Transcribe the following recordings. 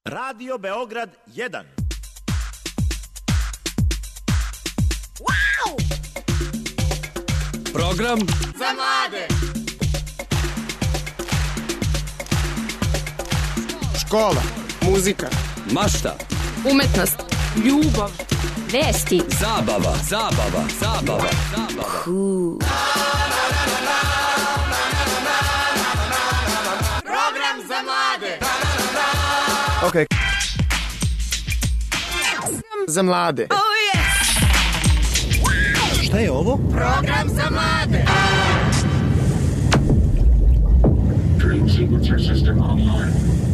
Radio Beograd 1. Wow! Program za mlade. Škola, muzika, mašta, umetnost, ljubav, vesti, zabava. Program za mlade. ok. Za mlade. Oh yes! Šta je ovo? Program za mlade. Dream sequencer system online.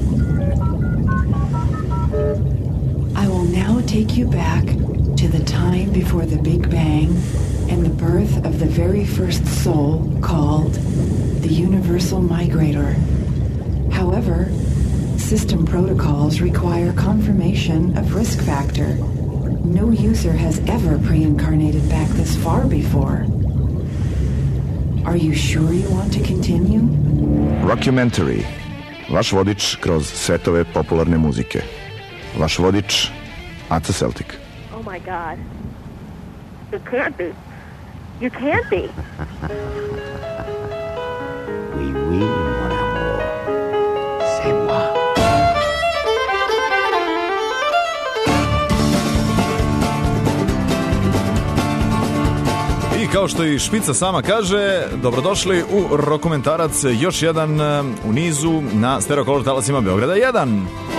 I will now take you back to the time before the Big Bang and the birth of the very first soul called the Universal Migrator. However, system protocols require confirmation of risk factor. No user has ever pre-incarnated back this far before. Are you sure you want to continue? Rockumentary. Vaš vodič kroz svetove popularne muzike. Vaš vodič Aca Celtic. Oh my God. You can't be. You can't be. We really want more. C'est moi. I kao što i špica sama kaže, dobrodošli u Rokomentarac, još jedan u nizu na Stereo Color talasima Beograda 1.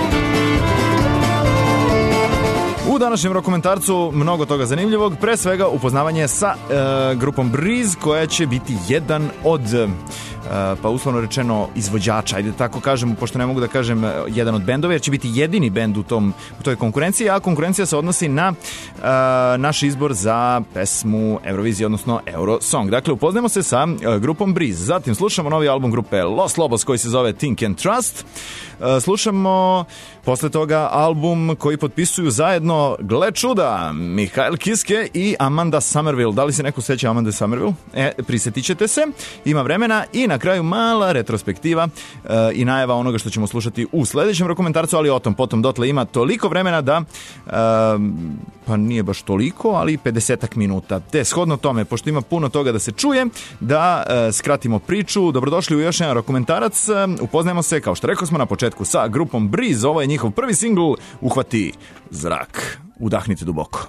U današnjem Rokomentarcu mnogo toga zanimljivog, pre svega upoznavanje sa grupom Breeze, koja će biti jedan od pa uslovno rečeno izvođača, ajde tako kažem, pošto ne mogu da kažem jedan od bendova, jer će biti jedini bend u toj konkurenciji, a konkurencija se odnosi na naš izbor za pesmu Eurovizije, odnosno Eurosong. Dakle, upoznajemo se sa grupom Breeze, zatim slušamo novi album grupe Los Lobos koji se zove Think and Trust, slušamo posle toga album koji potpisuju zajedno, gle čuda, Mihael Kiske i Amanda Somerville. Da li se neko seća Amanda Somerville? Prisjetit ćete se, ima vremena. I na kraju mala retrospektiva i najava onoga što ćemo slušati u sledećem Rokomentarcu, ali o tom potom, dotle ima toliko vremena da pa nije baš toliko, ali 50 minuta. Te shodno tome, pošto ima puno toga da se čuje, da skratimo priču. Dobrodošli u još jedan Rokomentarac. Upoznajemo se, kao što rekao smo na početku, sa grupom Breeze. Ovo je njihov prvi singl, Uhvati zrak. Udahnite duboko.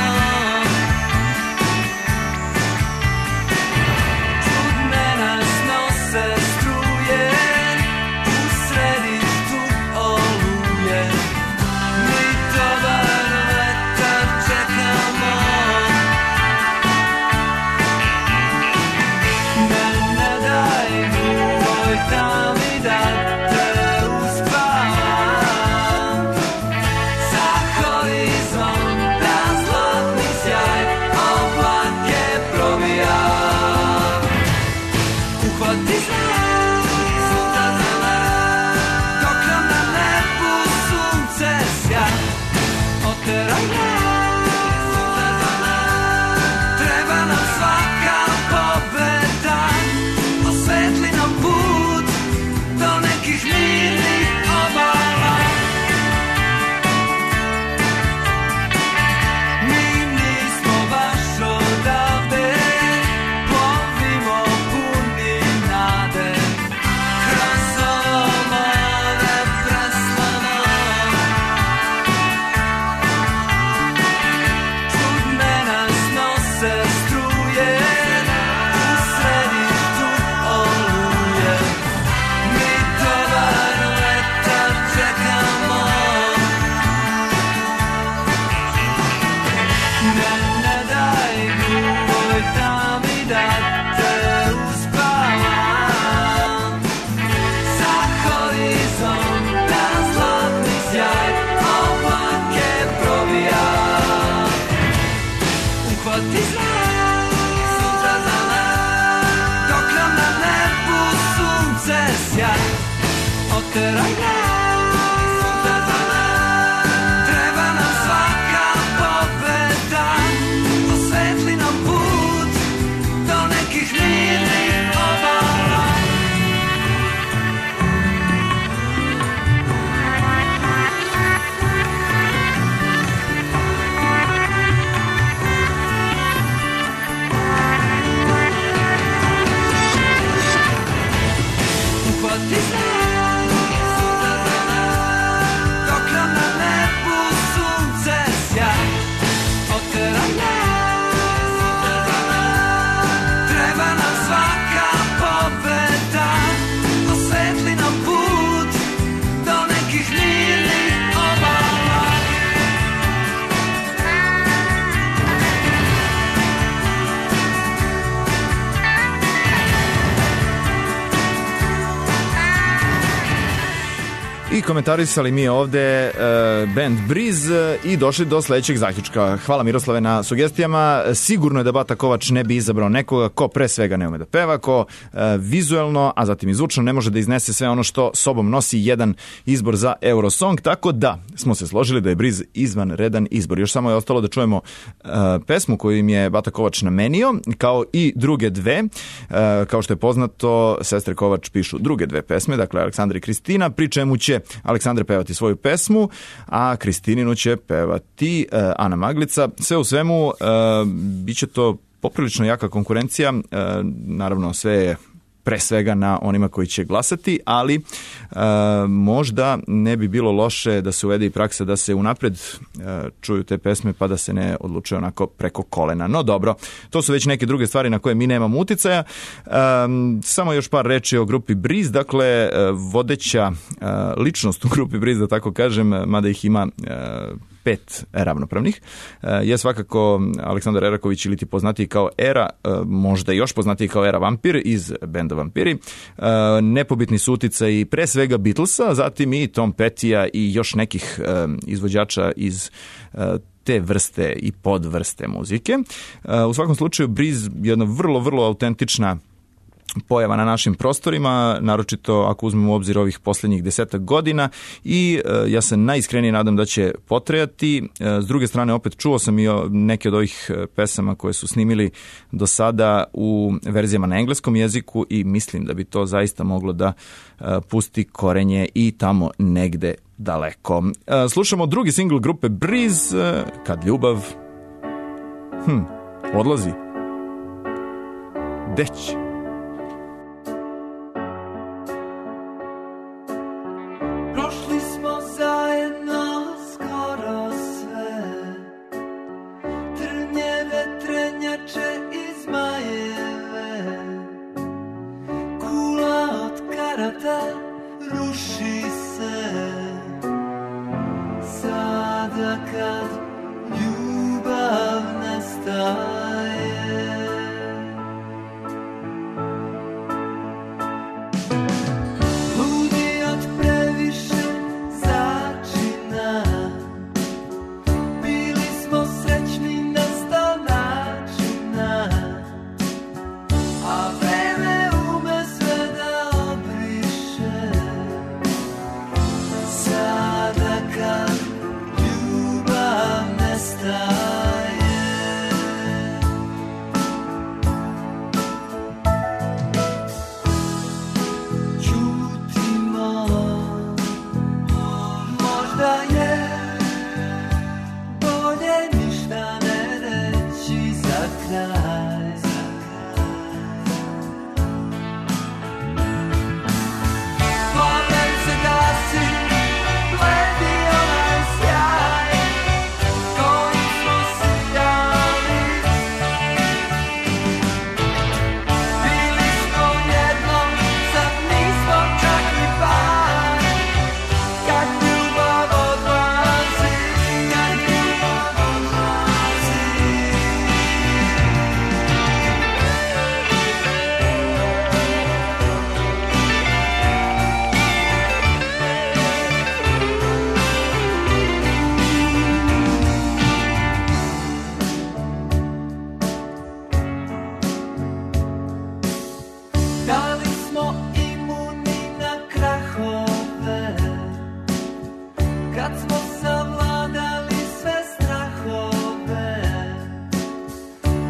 Čudne nas oteraj nas, treba nam svaka pobeda, osvetli nam put do nekih mirnih obala. Upati znak, dok nam na nebu sunce sja, oteraj nas, treba nam svaka pobeda, osvetli nam put do nekih mirnih obala. I komentarisali mi ovde band Breeze i došli do sledećeg zaključka. Hvala Miroslave na sugestijama. Sigurno je da Bata Kovač ne bi izabrao nekoga ko pre svega ne ume da peva, ko vizuelno, a zatim i zvučno ne može da iznese sve ono što sobom nosi jedan izbor za Eurosong, tako da smo se složili da je Breeze izvanredan izbor. Još samo je ostalo da čujemo pesmu koju im je Bata Kovač namenio, kao i druge dve. Kao što je poznato, sestre Kovač pišu druge dve pesme, dakle Aleksandra i Kristina, pri čemu će Aleksandra pevati svoju pesmu, a Kristininu će pevati Ana Maglica. Sve u svemu, bit će to poprilično jaka konkurencija, naravno sve je pre svega na onima koji će glasati, ali možda ne bi bilo loše da se uvede i praksa da se unapred čuju te pesme pa da se ne odlučuje onako preko kolena. No dobro, to su već neke druge stvari na koje mi nemamo uticaja. Samo još par reči o grupi Breeze. Dakle, vodeća ličnost u grupi Breeze, da tako kažem, mada ih ima 5 ravnopravnih, je svakako Aleksandar Eraković, ili ti poznatiji kao Era, možda još poznatiji kao Era Vampir iz benda Vampiri. Nepobitni su uticaji pre svega Beatlesa, zatim i Tom Pettya i još nekih izvođača iz te vrste i podvrste muzike. U svakom slučaju Breeze je jedna vrlo, vrlo autentična pojava na našim prostorima, naročito ako uzmemo u obzir ovih posljednjih 10 godina, i ja se najiskrenije nadam da će potrajati. S druge strane, opet čuo sam i neke od ovih pesama koje su snimili do sada u verzijama na engleskom jeziku i mislim da bi to zaista moglo da pusti korenje i tamo negde daleko. Slušamo drugi singl grupe Breeze, Kad ljubav odlazi. Deć. Prošli smo zajedno skoro sve, trnje, vetrenjače i zmajeve, kula od karata ruši se, sada kad ljubav nestaje.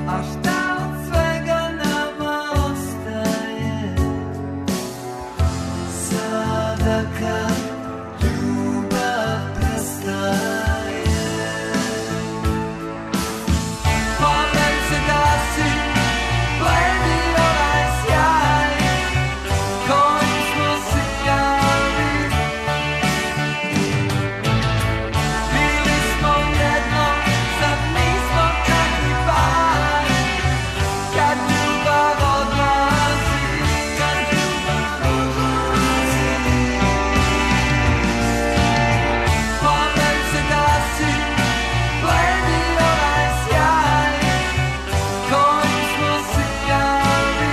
a šta od svega nama ostaje? Sada kad ljubav prestaje, pomen se gasi, bledi onaj sjaj kojim smo sijali. Bili smo jedno, sad nismo čak ni par. Kad ljubav odlazi, kad ljubav odlazi, pomen se gasi, bledi onaj sjaj kojim smo sijali.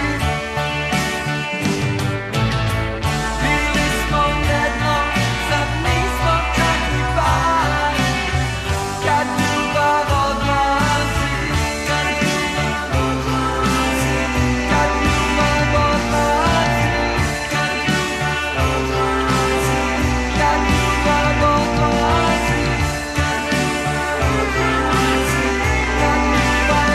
Bili smo jedno, sad nismo čak ni par. Kad ljubav odlazi, kad ljubav odlazi, kad ljubav odlazi, kad ljubav odlazi, kad ljubav odlazi, kad ljubav odlazi, kad ljubav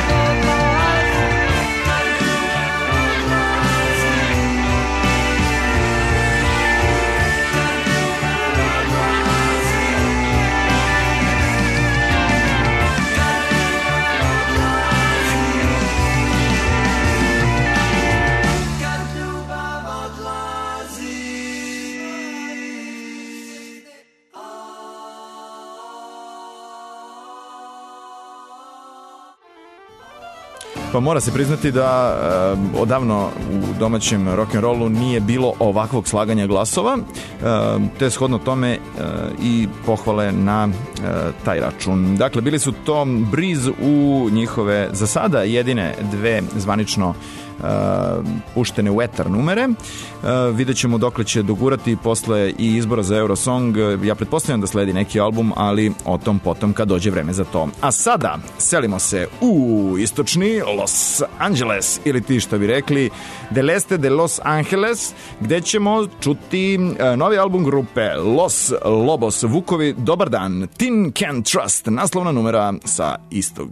Pa mora se priznati da odavno u domaćem rock'n'rollu nije bilo ovakvog slaganja glasova, te shodno tome i pohvale na taj račun. Dakle, bili su Tom Breeze u njihove za sada jedine dve zvanično puštene u etar numere. Vidjet ćemo dokle će dogurati posle i izbora za Eurosong. Ja pretpostavljam da sledi neki album, ali o tom potom kad dođe vreme za to. A sada selimo se u istočni Los Angeles, ili ti što bi rekli Del Este de Los Angeles, gde ćemo čuti novi album grupe Los Lobos. Vukovi, dobar dan. Tin Can Trust, naslovna numera sa istog.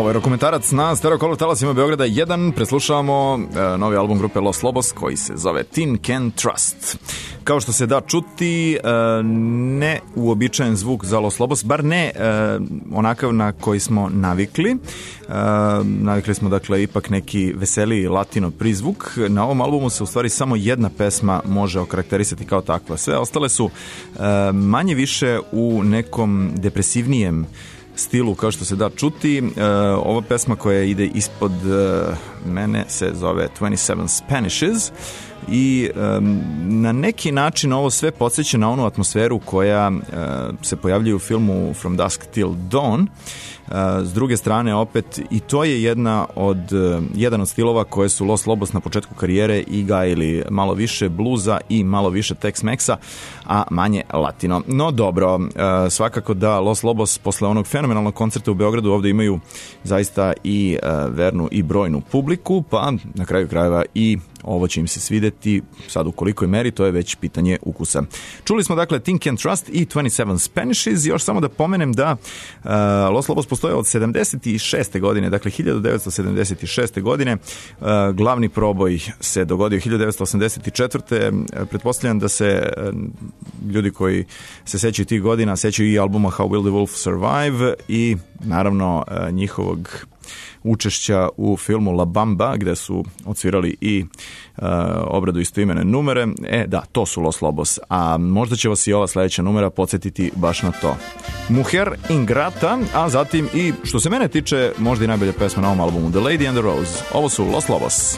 Ovo je Rokomentarac na Stereo Color talasima Beograda 1. Preslušavamo novi album grupe Los Lobos koji se zove Tin Can Trust. Kao što se da čuti, ne uobičajen zvuk za Los Lobos, bar ne onakav na koji smo navikli. Navikli smo dakle ipak neki veseliji latino prizvuk. Na ovom albumu se u stvari samo jedna pesma može okarakterisati kao takva. Sve ostale su manje više u nekom depresivnijem stilu, kao što se da čuti. Ova pesma koja ide ispod mene se zove 27 Spanishes i na neki način ovo sve podsjeća na onu atmosferu koja se pojavljuje u filmu From Dusk Till Dawn. S druge strane, opet, i to je jedan od stilova koje su Los Lobos na početku karijere i gajili malo više bluza i malo više Tex-Mexa, a manje latino. No dobro, svakako da Los Lobos posle onog fenomenalnog koncerta u Beogradu ovde imaju zaista i vernu i brojnu publiku, pa na kraju krajeva i ovo će im se svideti, sad u kolikoj meri, to je već pitanje ukusa. Čuli smo dakle Tin Can Trust i 27 Spanishes. Još samo da pomenem da Los Lobos postoje od 76. godine, dakle 1976. godine. Glavni proboj se dogodio 1984. Pretpostavljam da se ljudi koji se sećaju tih godina sećaju i albuma How Will the Wolf Survive i naravno njihovog učešća u filmu La Bamba, gde su odsvirali i obradu istoimene numere. Da, to su Los Lobos, a možda će vas i ova sledeća numera podsjetiti baš na to. Mujer Ingrata, a zatim i, što se mene tiče, možda i najbolja pesma na ovom albumu, The Lady and the Rose. Ovo su Los Lobos.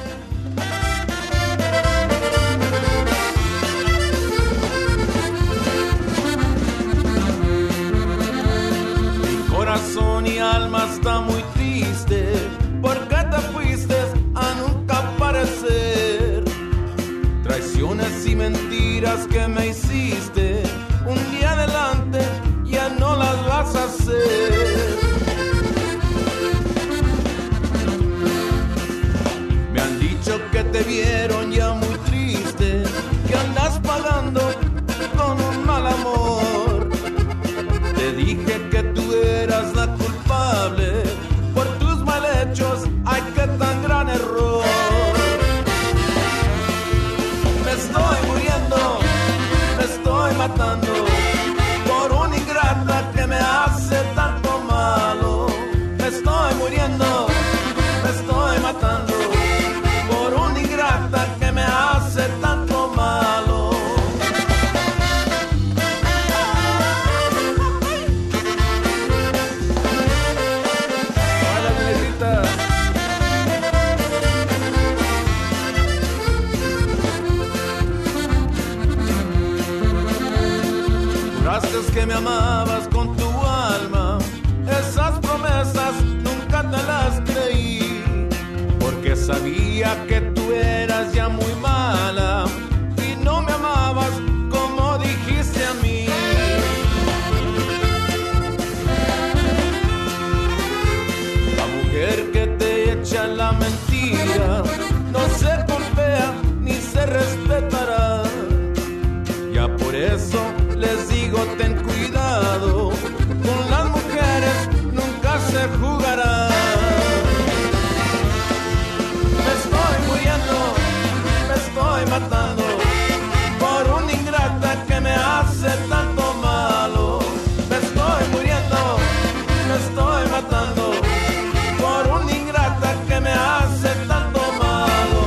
Corazón y alma está muy triste porque te fuiste a nunca aparecer. Traiciones y mentiras que me hiciste un día adelante ya no las vas a hacer. Me han dicho que te vieron ya muy triste, que andas pagando con un mal amor. Te dije que tú eras la culpable por tus mal hechos, ay, qué tan gran error. Me estoy muriendo, me estoy matando por una ingrata que me hace tanto malo. Me estoy muriendo, me estoy matando por una ingrata que me hace tanto malo. Que me amabas con tu alma, esas promesas nunca te las creí, porque sabía que tú eras ya muy mala y no me amabas como dijiste a mí. La mujer que te echa la mentira no se golpea ni se respetará. Ya por eso les digo, ten cuidado, con las mujeres nunca se jugará. Me estoy muriendo, me estoy matando por una ingrata que me hace tanto malo. Me estoy muriendo, me estoy matando por una ingrata que me hace tanto malo.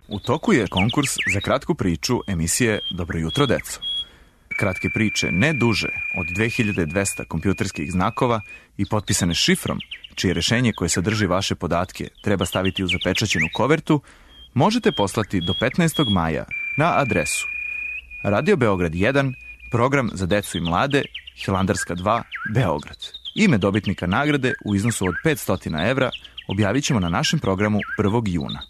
U toku je konkurs za kratku priču emisije Dobro jutro, deco. Kratke priče ne duže od 2200 kompjuterskih znakova i potpisane šifrom, čije rešenje koje sadrži vaše podatke treba staviti u zapečaćenu kovertu, možete poslati do 15. maja na adresu Radio Beograd 1, program za decu i mlade, Hilandarska 2, Beograd. Ime dobitnika nagrade u iznosu od 500 evra objavit ćemo na našem programu 1. juna.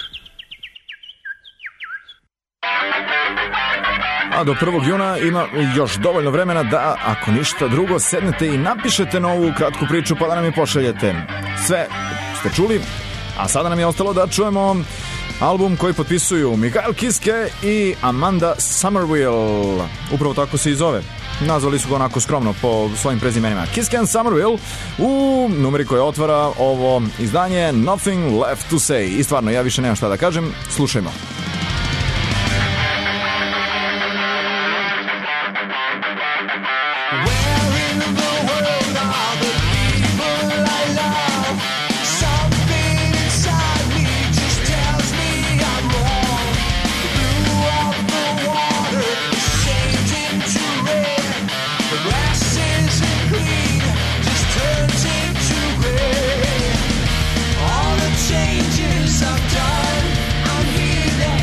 A do 1. juna ima još dovoljno vremena da, ako ništa drugo, sednete i napišete novu kratku priču pa da nam je pošaljete. Sve ste čuli, a sada nam je ostalo da čujemo album koji potpisuju Michael Kiske i Amanda Somerville. Upravo tako se i zove. Nazvali su ga onako skromno po svojim prezimenima. Kiske and Somerville u numeri koja otvara ovo izdanje Nothing Left to Say. I stvarno, ja više nemam šta da kažem. Slušajmo. Changes I've done, I'm healing.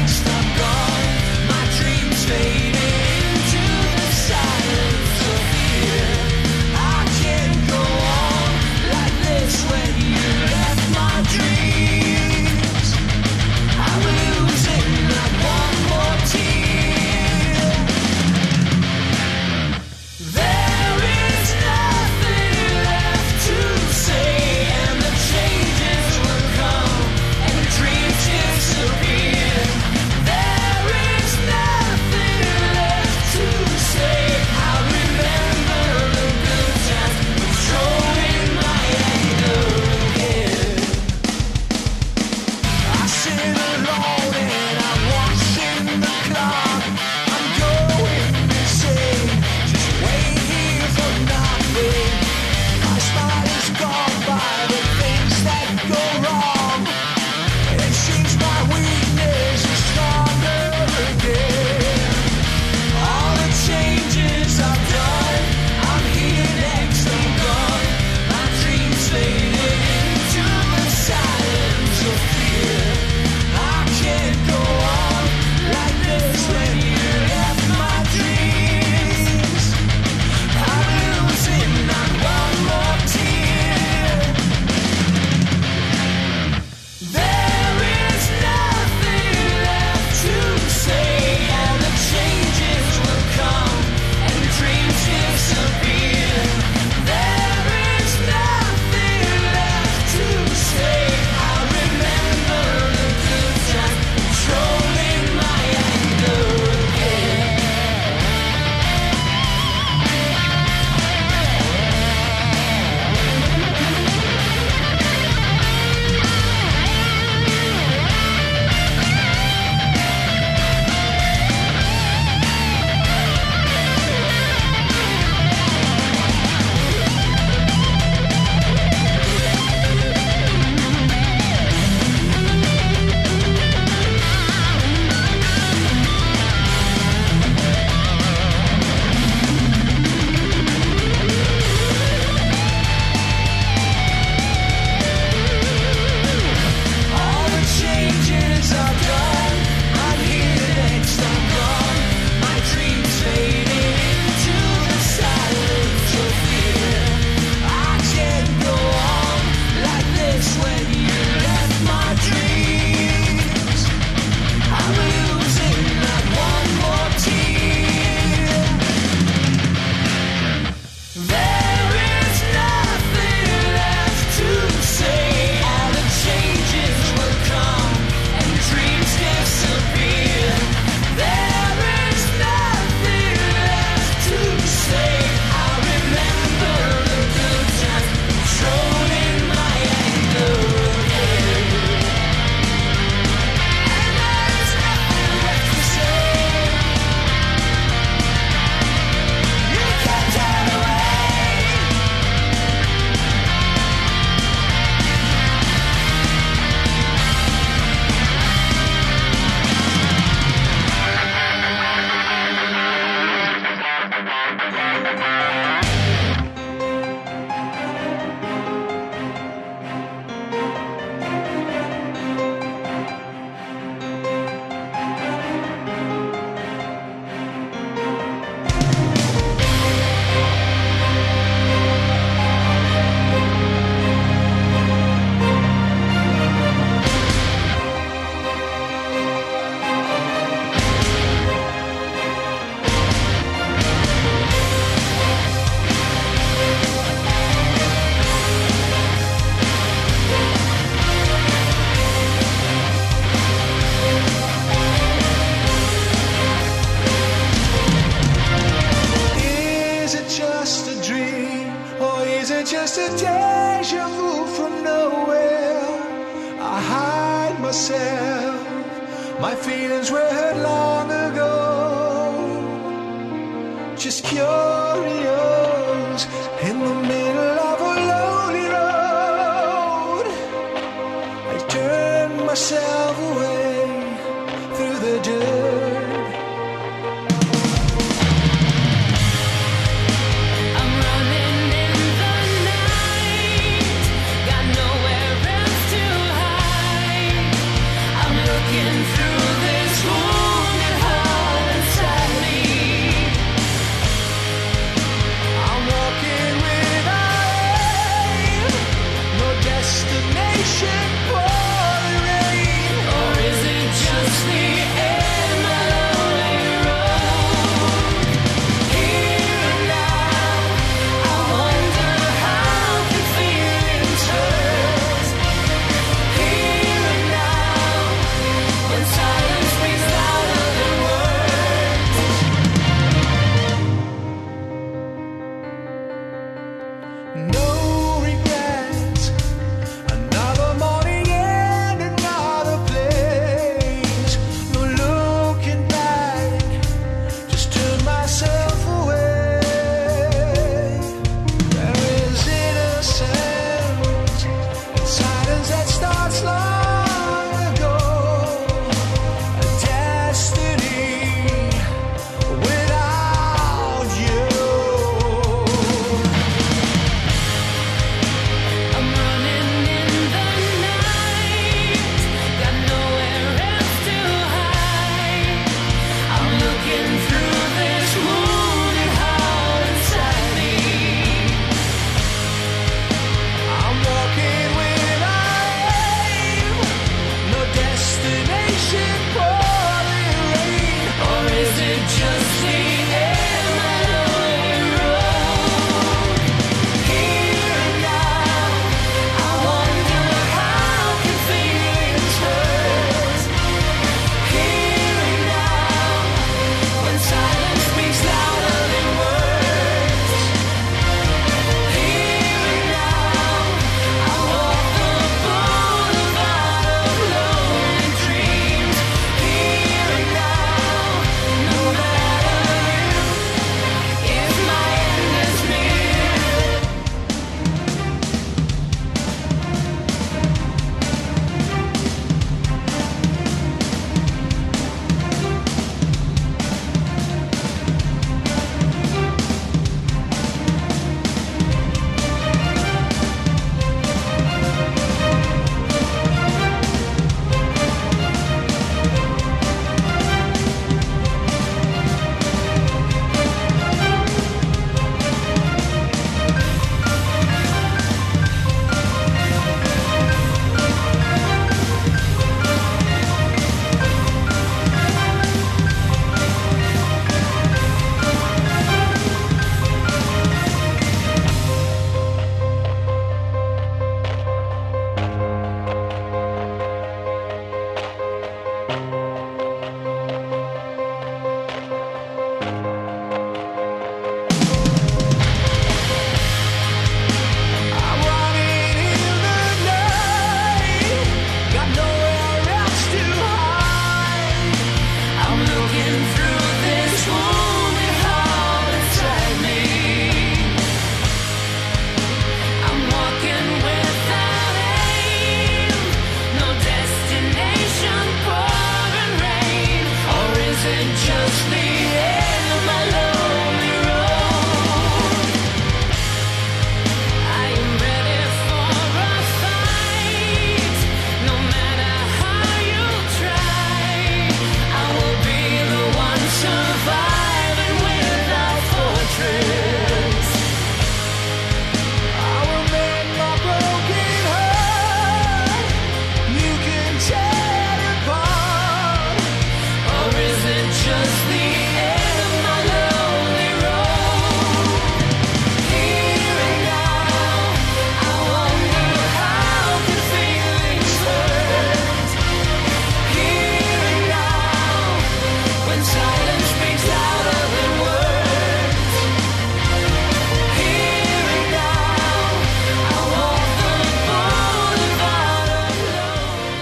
just a deja vu from nowhere. I hide myself. My feelings were hurt long ago. Just curious in the middle of a lonely road. I turned myself away through the dirt.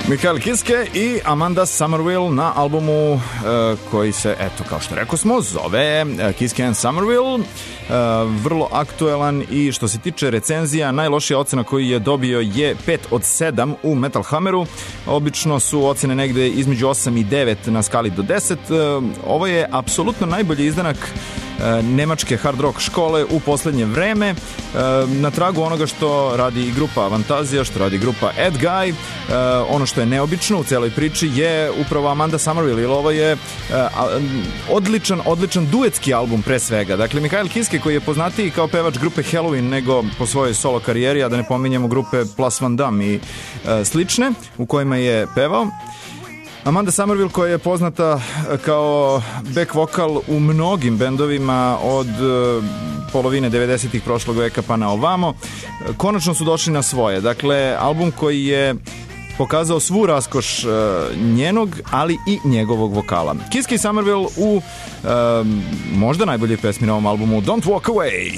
Michael Kiske i Amanda Somerville na albumu koji se, eto, kao što rekao smo, zove Kiske and Somerville. Vrlo aktuelan i što se tiče recenzija, najlošija ocena koju je dobio je 5 od 7 u Metal Hammeru. Obično su ocene negde između 8 i 9 na skali do 10. Ovo je apsolutno najbolji izdanak nemačke hard rock škole u poslednje vreme, na tragu onoga što radi grupa Avantazija, što radi grupa Ed Guy. Ono što je neobično u celoj priči je upravo Amanda Somerville, jer ovo je odličan duetski album pre svega. Dakle, Michael Kiske, koji je poznatiji kao pevač grupe Halloween nego po svojoj solo karijeri, a da ne pominjemo grupe Plus Van Damme i slične u kojima je pevao. Amanda Somerville, koja je poznata kao back vokal u mnogim bendovima od polovine 90-ih prošlog veka pa na ovamo, konačno su došli na svoje. Dakle, album koji je pokazao svu raskoš njenog, ali i njegovog vokala. Kiske i Somerville u možda najboljoj pesmi na ovom albumu, Don't Walk Away.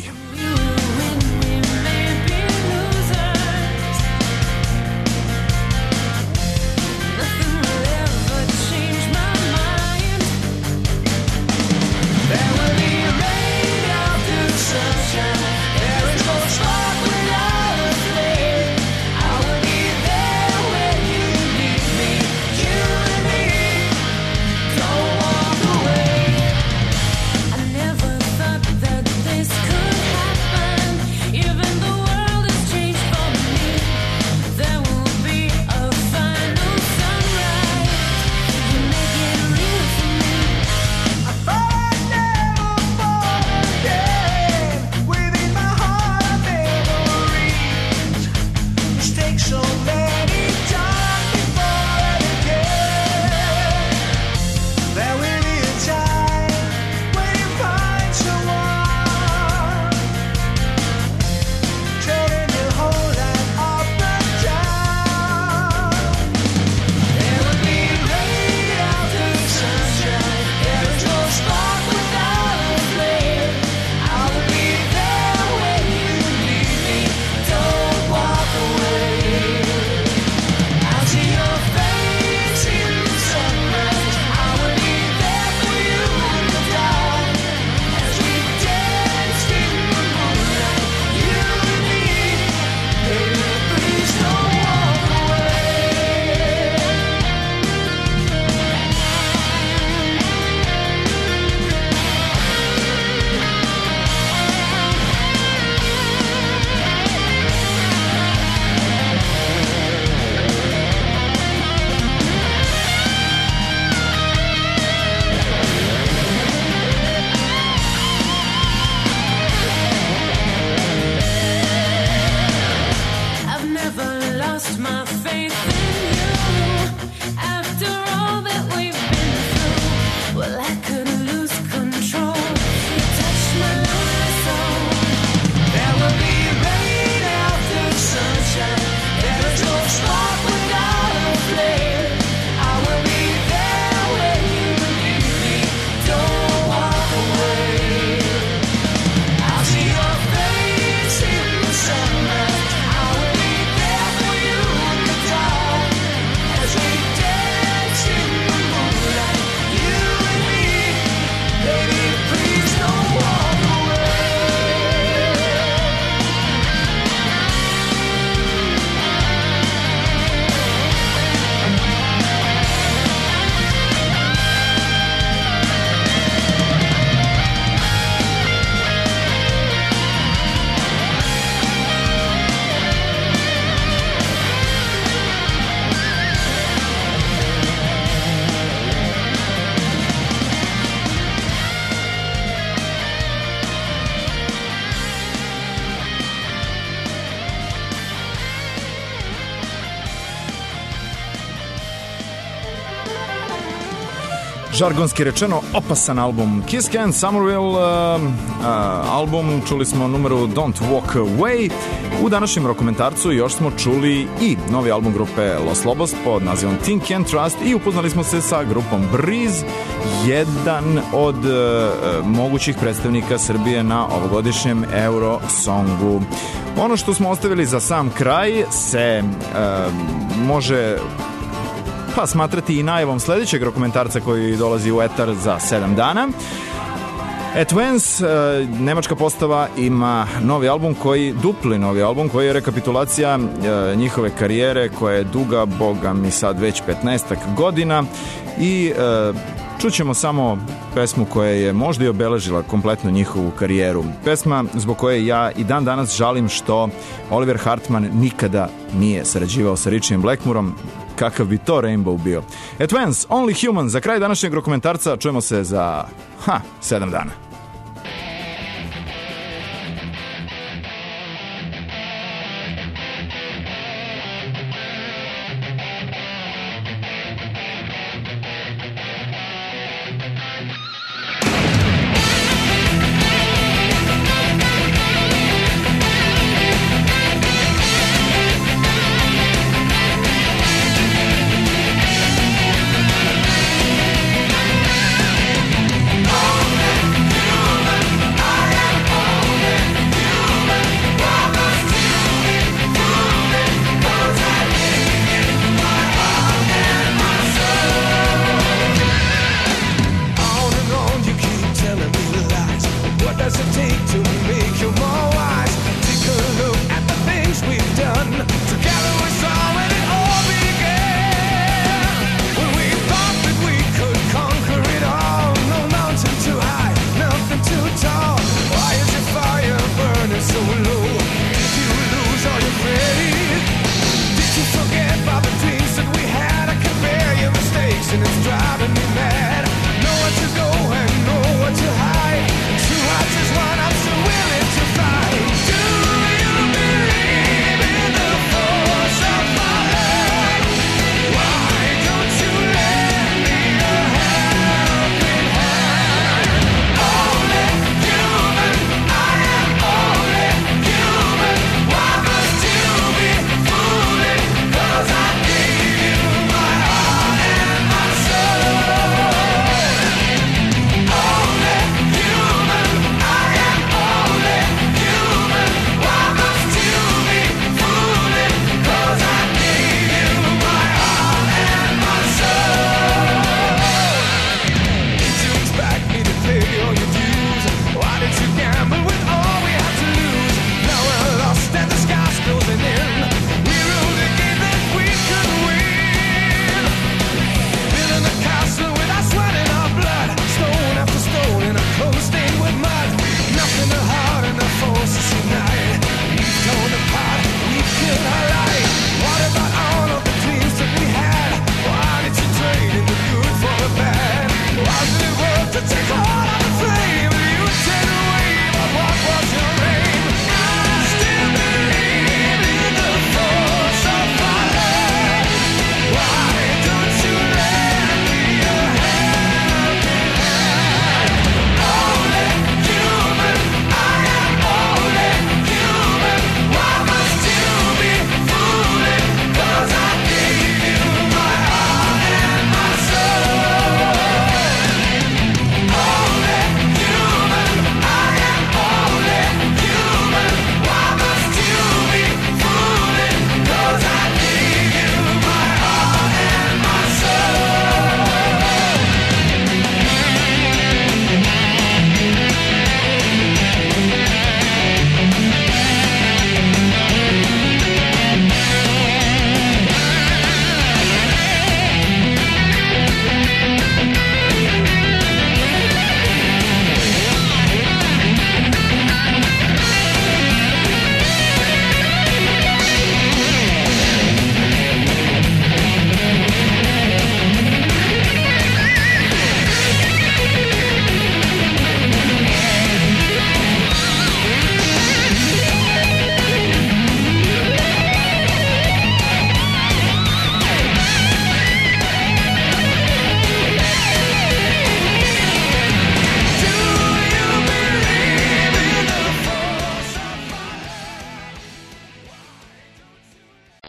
žargonski rečeno opasan album. Kiske and Somerville album, čuli smo numeru Don't Walk Away. U današnjem rokomentarcu još smo čuli i novi album grupe Los Lobos pod nazivom Think and Trust i upoznali smo se sa grupom Breeze, jedan od mogućih predstavnika Srbije na ovogodišnjem Eurosongu. Ono što smo ostavili za sam kraj se može pa smatrati i najavom sledećeg rokomentarca koji dolazi u etar za 7 dana. Advance, nemačka postava, ima dupli novi album koji je rekapitulacija njihove karijere koja je duga, boga mi sad već 15 godina, i čućemo samo pesmu koja je možda i obeležila kompletno njihovu karijeru. Pesma zbog koje ja i dan danas žalim što Oliver Hartman nikada nije sarađivao sa Richiem Blackmoreom. Kakav bi to Rainbow bio. Advance, Only Human, za kraj današnjeg rokomentarca. Čujemo se za 7 dana.